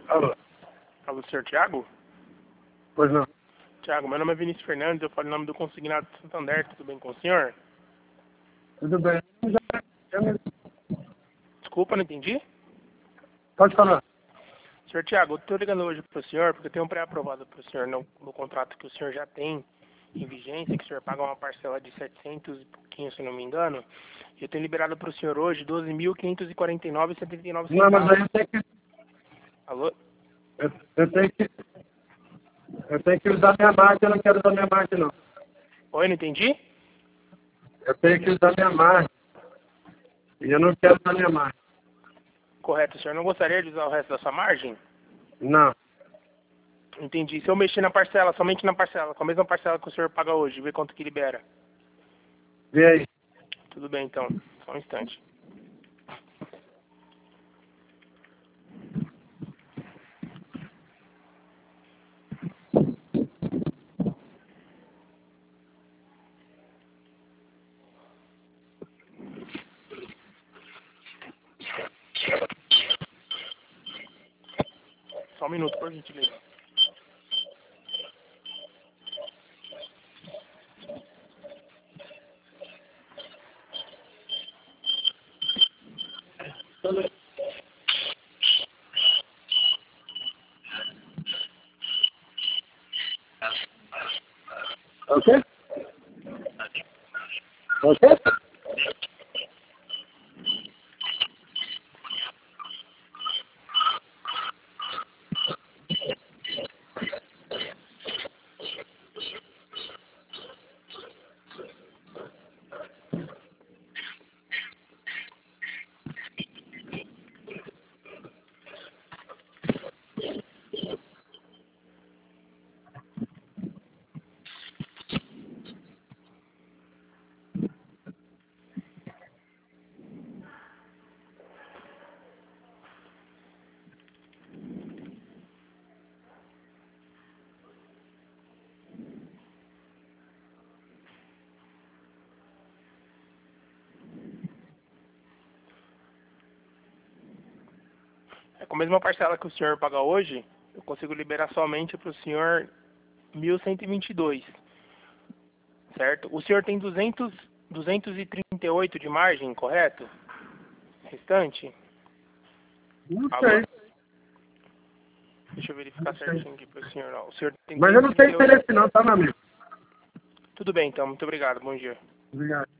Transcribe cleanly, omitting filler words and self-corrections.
Alô? Alô, senhor Thiago? Pois não. Thiago, meu nome é Vinícius Fernandes, eu falo em nome do Consignado de Santander, tudo bem com o senhor? Tudo bem. Desculpa, não entendi? Pode falar. Senhor Thiago, eu estou ligando hoje para o senhor, porque eu tenho um pré-aprovado para o senhor no contrato que o senhor já tem em vigência, que o senhor paga uma parcela de 700 e pouquinho, se não me engano, e eu tenho liberado para o senhor hoje 12.549,79 Não, mas centavos. aí eu tenho que... Alô? Eu tenho que usar minha marca, eu não quero usar minha marca, não. Oi, não entendi? Eu tenho que usar minha marca. E eu não quero usar minha marca. Correto, o senhor não gostaria de usar o resto da sua margem? Não. Entendi. Se eu mexer na parcela, somente na parcela, com a mesma parcela que o senhor paga hoje, ver quanto que libera. Vê aí. Tudo bem, então. Só um instante. Só um minuto, por gentileza. Ok? Ok? Com a mesma parcela que o senhor paga hoje, eu consigo liberar somente para o senhor 1.122, certo? O senhor tem 238 de margem, correto? Restante? Não Alô? sei. Deixa eu verificar certinho aqui para o senhor. Não. O senhor tem Mas eu não tenho 238. interesse não, tá, meu amigo? Tudo bem, então. Muito obrigado. Bom dia. Obrigado.